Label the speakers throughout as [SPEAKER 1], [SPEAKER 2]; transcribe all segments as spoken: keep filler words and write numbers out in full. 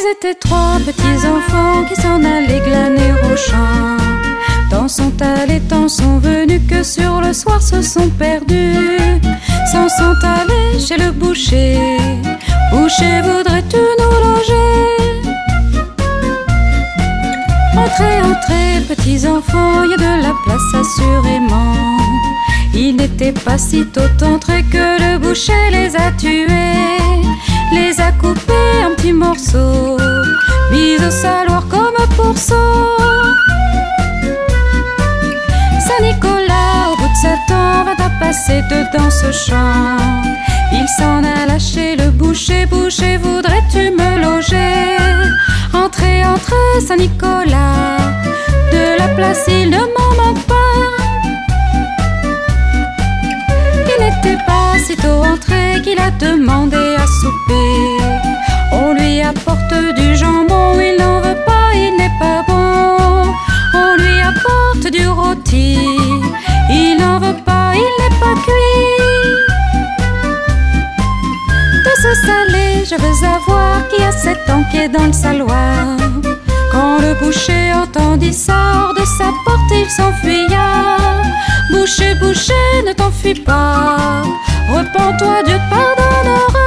[SPEAKER 1] Ils étaient trois petits enfants qui s'en allaient glaner au champ. Temps sont allés, temps sont venus, que sur le soir se sont perdus. S'en sont allés chez le boucher. Boucher, voudrais-tu nous loger? Entrez, entrez, petits enfants, il y a de la place assurément. Ils n'étaient pas si tôt entrés que le boucher les a tués. Les a coupés en petits morceaux, mis au saloir comme pourceaux. Saint-Nicolas, au bout de sept ans, vint à passer dedans ce champ. Il s'en alla chez le boucher. Boucher, voudrais-tu me loger? Entrez, entrez, Saint-Nicolas, de la place il ne m'en manque pas. Il n'était pas si tôt entré qu'il a demandé à souper. On lui apporte du jambon, il n'en veut pas, il n'est pas bon. On lui apporte du rôti, il n'en veut pas, il n'est pas cuit. De ce salé, je veux savoir qui a sept ans qui est dans le saloir. Quand le boucher entendit ça, hors de sa porte il s'enfuya. Boucher, boucher, ne t'enfuis pas, repens-toi, Dieu te pardonnera.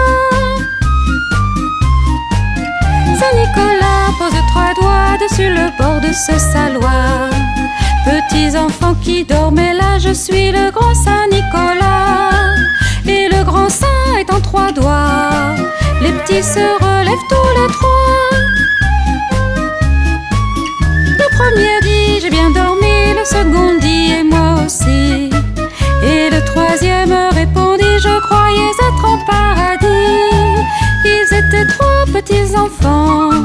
[SPEAKER 1] Saint-Nicolas pose trois doigts dessus le bord de ce saloir. Petits enfants qui dormaient là, je suis le grand Saint-Nicolas. Et le grand saint est en trois doigts, les petits se relèvent tous les trois. Le premier dit j'ai bien dormi, le second dit et moi aussi. Et le troisième répondit je croyais être en paradis. Ils étaient trois petits enfants